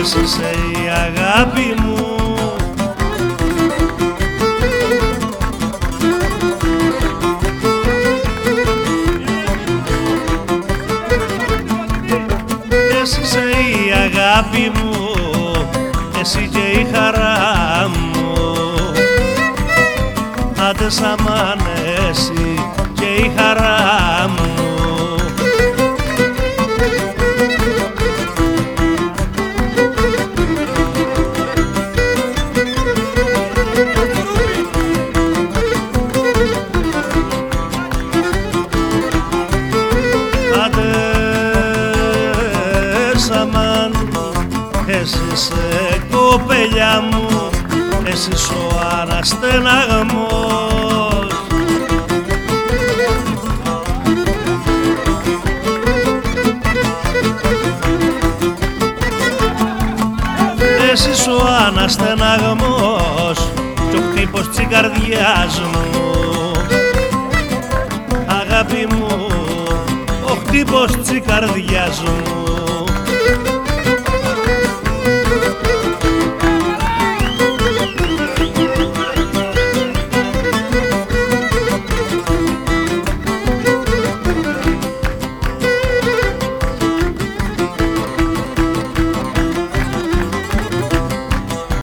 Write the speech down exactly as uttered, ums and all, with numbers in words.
εσύ είσαι η αγάπη μου. Εσύ είσαι η αγάπη μου, εσύ και η χαρά μου. Άντε σ' αμάν εσύ και η χαρά μου. Εσύ είσαι κοπελιά μου, εσύ είσαι ο αναστεναγμός. Εσύ είσαι ο αναστεναγμός κι ο χτύπος της καρδιάς μου. Αγάπη μου, ο χτύπος της καρδιάς μου.